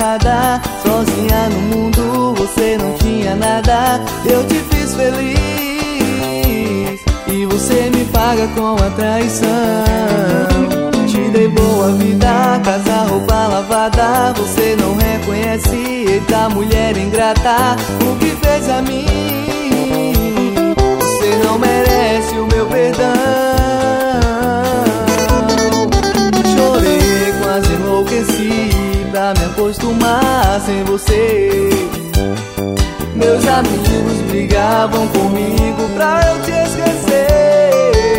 errada. Sozinha no mundo, você não tinha nada. Eu te fiz feliz e você me paga com a traição. Te dei boa vida, casa, roupa lavada. Você não reconhece, eita mulher ingrata. O que fez a mim? Você não merece o meu perdão. Chorei, quase enlouqueci pra me acostumar sem você. Meus amigos brigavam comigo pra eu te esquecer.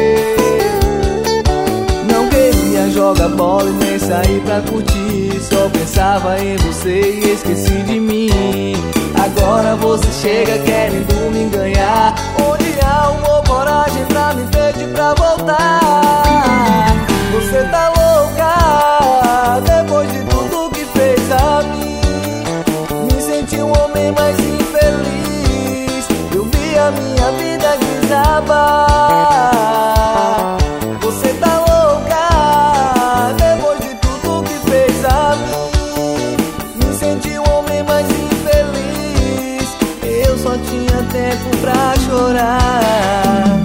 Não queria jogar bola e nem sair pra curtir. Só pensava em você e esqueci de mim. Agora você chega querendo me enganar. Onde há uma coragem pra me pedir pra voltar? Você tá louca depois de tudo que fez a mim. Me senti um homem mais infeliz. Eu vi a minha vida desabar. Você tá louca depois de tudo que fez a mim. Me senti um homem mais infeliz. Eu só tinha tempo pra chorar.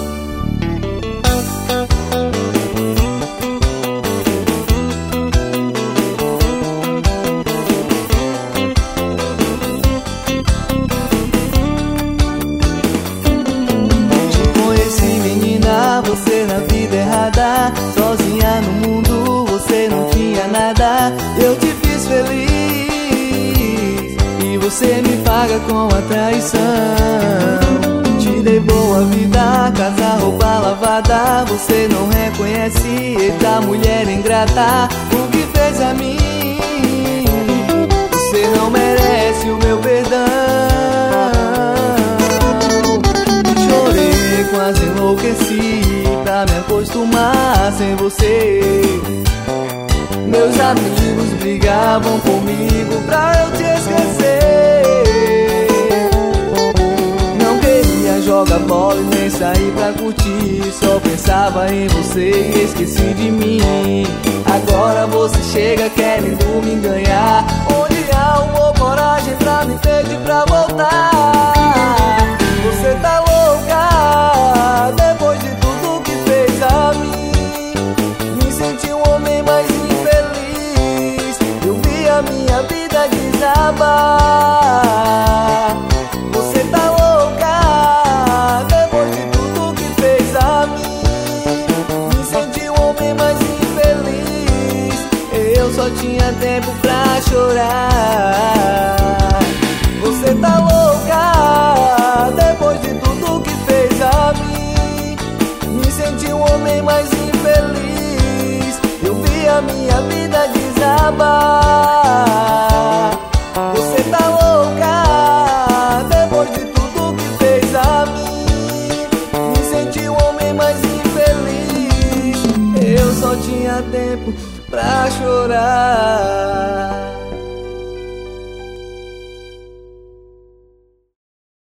Você na vida errada, sozinha no mundo, você não tinha nada. Eu te fiz feliz e você me paga com a traição. Te dei boa vida, casa, roupa lavada. Você não reconhece, eita mulher ingrata. O que fez a mim? Você não merece o meu perdão. Chorei, quase enlouqueci pra me acostumar sem você. Meus amigos brigavam comigo pra eu te esquecer. Não queria jogar bola e nem sair pra curtir. Só pensava em você e esqueci de mim. Agora você chega querendo me enganar. Onde há uma coragem pra me pedir pra voltar? Você tá louca depois de tudo que fez a mim. Me senti um homem mais infeliz. Eu vi a minha vida desabar. Você tá louca depois de tudo que fez a mim. Me senti um homem mais infeliz. Eu só tinha tempo pra chorar. Você tá louca depois de tudo que fez a mim. Me senti um homem mais infeliz. Eu vi a minha vida desabar. Você tá louca depois de tudo que fez a mim. Me senti um homem mais infeliz. Eu só tinha tempo pra chorar.